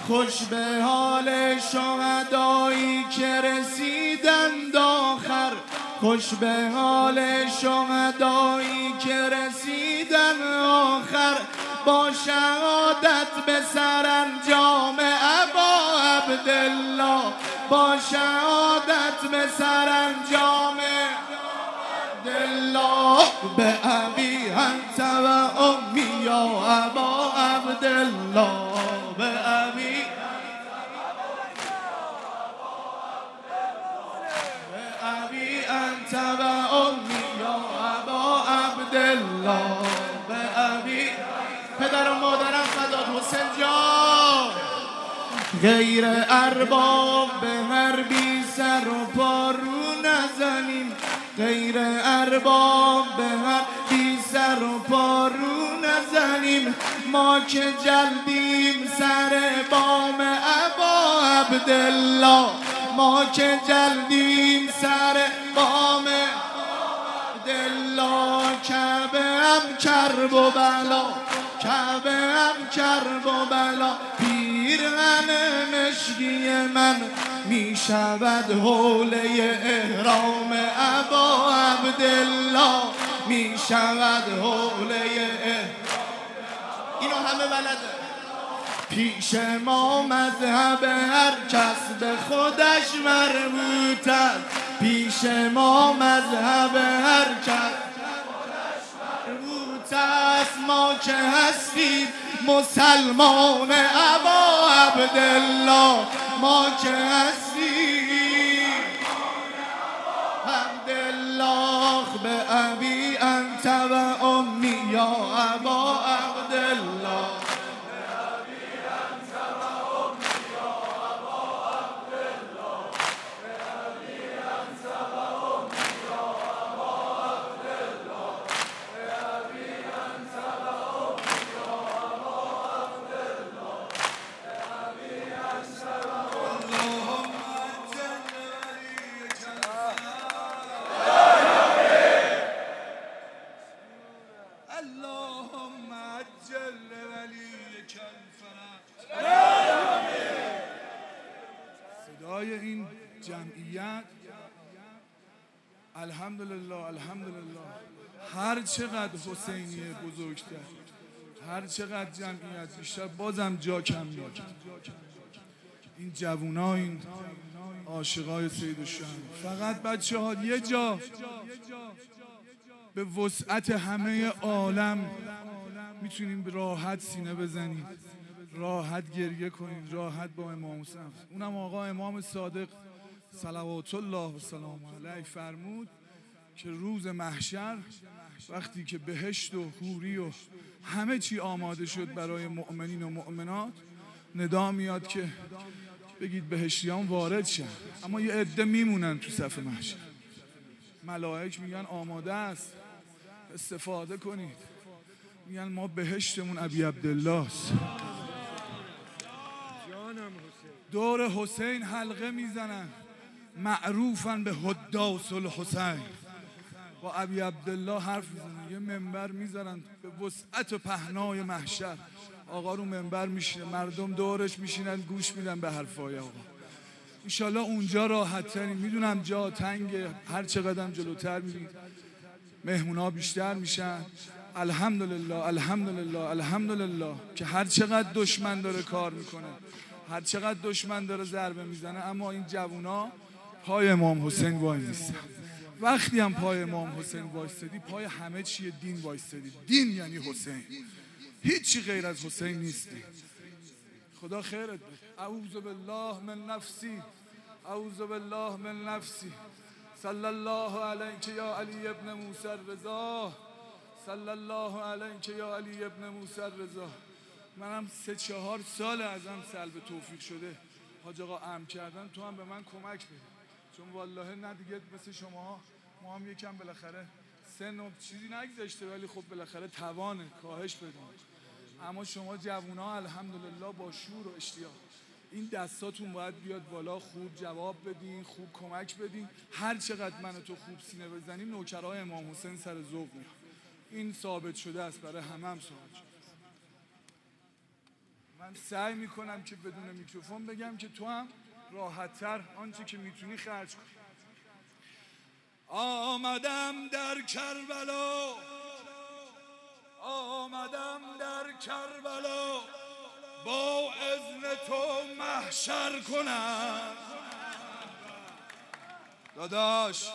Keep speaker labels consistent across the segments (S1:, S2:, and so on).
S1: خوش به حال شهدایی که رسیدند آخر، خوش به حال شهدایی که رسیدند آخر، با شهادت به سرانجام ابا عبدالله، با شهادت به سرانجام عبدالله، به ابی انت و امی یا ابا عبدالله، به ابی انت و امی یا ابا عبدالله، به ابی پدر و مادرم فدات حسین جان. غیر ارباب به هر بی سر و پارو نزنیم، غیر ارباب به هر بی سر و پارو نزنیم، ما که جلدیم سر بام ابا عبدالله، ما که جلدیم سر بام عبدالله، کعبه هم کرب و بلا، کعبه هم کرب و بلا، پیرهن مشکی من می شود حوله احرام ابا عبدالله، می شود حوله احرام. اینو همه بلده. پیش ما مذهب هر کس به خودش مربوط است، پیش ما مذهب هر کس مربوط است، ما که هستیم مسلمان ابا عبدالله، ما که هستیم عبدالله، به ابی انت و امی یا ابا عبدالله، اللهم عجل ولیک الفرج. صدای این جمعیت الحمدلله الحمدلله، هر چقدر حسینیه بزرگتر، هر چقدر جمعیت بیشتر، بازم جا کم میاد. این جوونا، این عاشقای سید الشهر، فقط بچه ها یه جا به وسعت همه عالم میتونیم راحت سینه بزنیم، راحت گریه کنیم، راحت با امام حسین. اونم آقا امام صادق صلوات الله و سلام علیه فرمود که روز محشر وقتی که بهشت و حوری و همه چی آماده شد برای مؤمنین و مؤمنات، ندا میاد که بگید بهشتیان وارد شن، اما یه عده میمونن تو صف محشر. ملائک میگن آماده است، استفاده کنید. میگن ما بهشتمون ابی عبدالله است. دور حسین حلقه میزنن، معروفن به حداث الحسین. با ابی عبدالله حرف میزنن، یه منبر میذارن به وسعت و پهنای محشر. آقا رو منبر میشینه، مردم دورش میشینن گوش میدن به حرفای آقا. انشالله اونجا راحت ترین. میدونم جا تنگه، هر چقدر جلوتر میرید مهمونا بیشتر میشن. الحمدلله الحمدلله الحمدلله که هر چقدر دشمن داره کار میکنه، هر چقدر دشمن داره ضربه میزنه، اما این جوونا پای امام حسین وای نیستن. وقتی هم پای امام حسین وایستدی، پای همه چیه دین وایستدی. دین یعنی حسین، هیچی غیر از حسین نیستی. خدا خیرت بده. اعوذ بالله من نفسی، اعوذ بالله من نفسی. صلی الله علیک یا علی ابن موسی الرضا، صلی الله علیک یا علی ابن موسی الرضا. منم 3-4 سال ازم سلب توفیق شده حاج آقا امر کردن، تو هم به من کمک بده، چون والله نه دیگه مثل شما ما هم یکم بالاخره سن و چیزی نگذاشته، ولی خب بالاخره توانه کاهش بدیم. اما شما جوونا الحمدلله با شور و اشتیاق این دستاتون باید بیاد بالا، خوب جواب بدین، خوب کمک بدین. هر چقدر من و تو خوب سینه بزنیم نوکرای امام حسین سر ذوق میاد. این ثابت شده است، برای همه هم ثابت شده است. من سعی میکنم که بدون میکروفون بگم که تو هم راحت‌تر آنچه که میتونی خرج کن. آمدم در کربلا، آمدم در کربلا، با اذن تو محشر کنم. داداش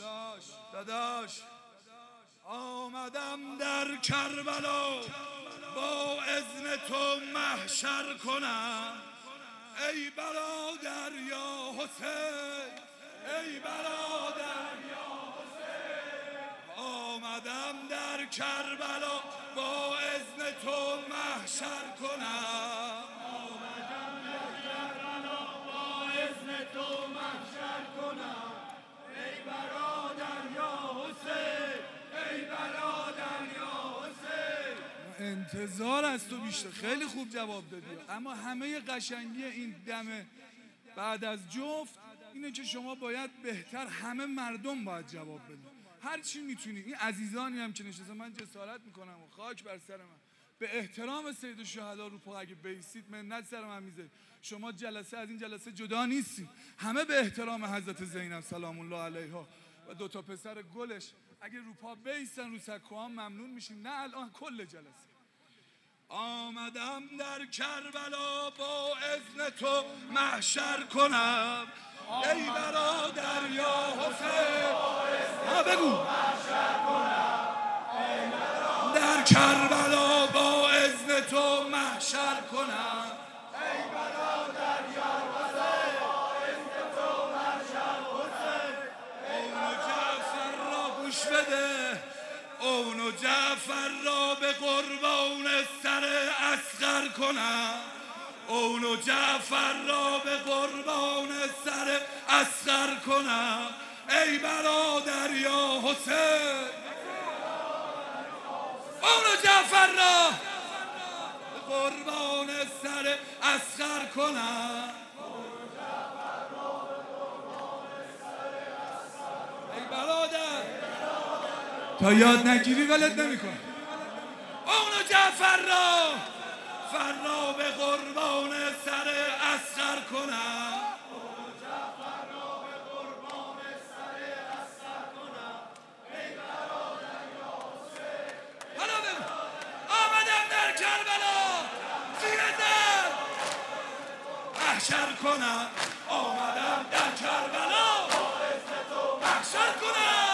S1: آمدم در کربلا، با اذن تو محشر کنم. ای برادر یا حسین، ای برادر یا حسین، آمدم در کربلا، با اذن تو محشر کنم. آمدم در کربلا، با اذن تو محشر کنم. ای برادر یا حسین، ای برادر یا حسین. انتظار از تو بیشتر. خیلی خوب جواب دادی، اما همه قشنگی این دم بعد از جفت اینه که شما باید بهتر، همه مردم باید جواب بدن هر چی میتونی. این عزیزانی هم که نشسته، من جسارت میکنم و خاک بر سر من، به احترام سید الشهدا رو پا اگه بیستید منت سر من میذارید. شما جلسه از این جلسه جدا نیستید، همه به احترام حضرت زینب سلام الله علیها و دوتا پسر گلش اگه رو پا بیستن رو سکوها ممنون میشیم. نه الان کل جلسه. آمدم در کربلا، با اذن تو محشر کنم. ای برادر یا حسین، بگو در کربلا، با اذن تو محشر کنم. ای برادر یا حسین، با اذن تو محشر کنم. اونو جعفر را گوش بده، اونو جعفر را به قربان سر اصغر کنم. اونو جعفر را به قربان سر اصغر کنم. ای برادر یا حسین، اونو جعفر را به قربان سر اصغر کنم. ای برادر، تا یاد نگیری ولت نمی‌کنم. اونو جعفر را فرا به قربان سر اصغر کنم. اونو جعفر را به قربان سر اصغر کنم. ای برادر یا حسین، حالا بگو. آمدم در کربلا، زیر در محشر کنم. آمدم در کربلا، با اذن تو محشر کنم.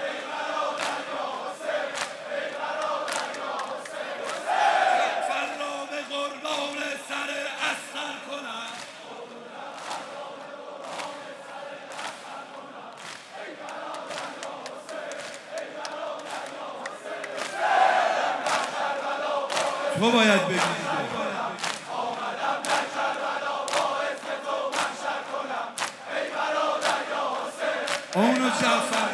S1: تو باید بگی آمدم در کربلا، با اذن تو محشر کنم. ای برادر یا حسین، اونو جعفر